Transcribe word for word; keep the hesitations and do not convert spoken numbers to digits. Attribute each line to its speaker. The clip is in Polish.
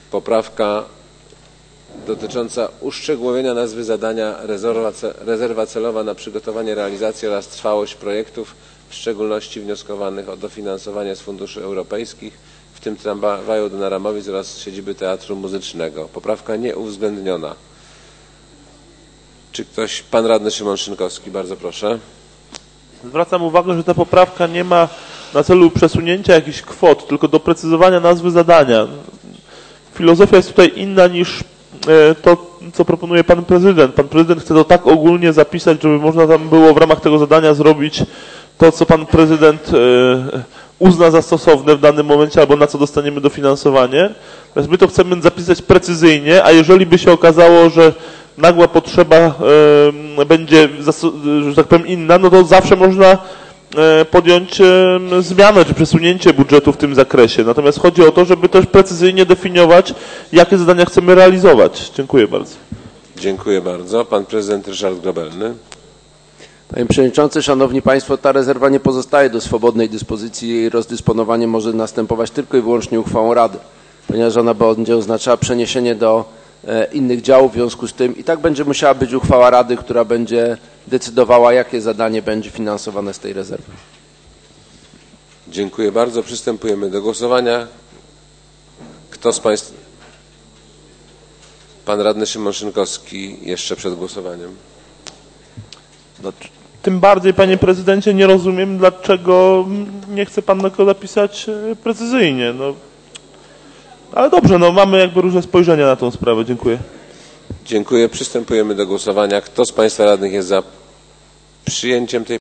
Speaker 1: Poprawka dotycząca uszczegółowienia nazwy zadania rezerwa, rezerwa celowa na przygotowanie, realizację oraz trwałość projektów, w szczególności wnioskowanych o dofinansowanie z funduszy europejskich, w tym tramwaju do Naramowic oraz siedziby Teatru Muzycznego. Poprawka nieuwzględniona. Czy ktoś? Pan radny Szymon Szynkowski, bardzo proszę.
Speaker 2: Zwracam uwagę, że ta poprawka nie ma na celu przesunięcia jakichś kwot, tylko doprecyzowania nazwy zadania. Filozofia jest tutaj inna niż to, co proponuje pan prezydent. Pan prezydent chce to tak ogólnie zapisać, żeby można tam było w ramach tego zadania zrobić to, co pan prezydent uzna za stosowne w danym momencie, albo na co dostaniemy dofinansowanie. Natomiast my to chcemy zapisać precyzyjnie, a jeżeli by się okazało, że nagła potrzeba będzie, że tak powiem, inna, no to zawsze można podjąć zmianę czy przesunięcie budżetu w tym zakresie. Natomiast chodzi o to, żeby też precyzyjnie definiować, jakie zadania chcemy realizować. Dziękuję bardzo.
Speaker 1: Dziękuję bardzo. Pan prezydent Ryszard Grobelny.
Speaker 3: Panie Przewodniczący, Szanowni Państwo, ta rezerwa nie pozostaje do swobodnej dyspozycji. Jej rozdysponowanie może następować tylko i wyłącznie uchwałą Rady, ponieważ ona będzie oznaczała przeniesienie do innych działów. W związku z tym i tak będzie musiała być uchwała Rady, która będzie decydowała, jakie zadanie będzie finansowane z tej rezerwy.
Speaker 1: Dziękuję bardzo. Przystępujemy do głosowania. Kto z Państwa? Pan radny Szymon Szynkowski jeszcze przed głosowaniem.
Speaker 2: No, tym bardziej, panie prezydencie, nie rozumiem, dlaczego nie chce pan tego zapisać precyzyjnie. No. Ale dobrze, no mamy jakby różne spojrzenia na tą sprawę. Dziękuję.
Speaker 1: Dziękuję. Przystępujemy do głosowania. Kto z Państwa radnych jest za przyjęciem tej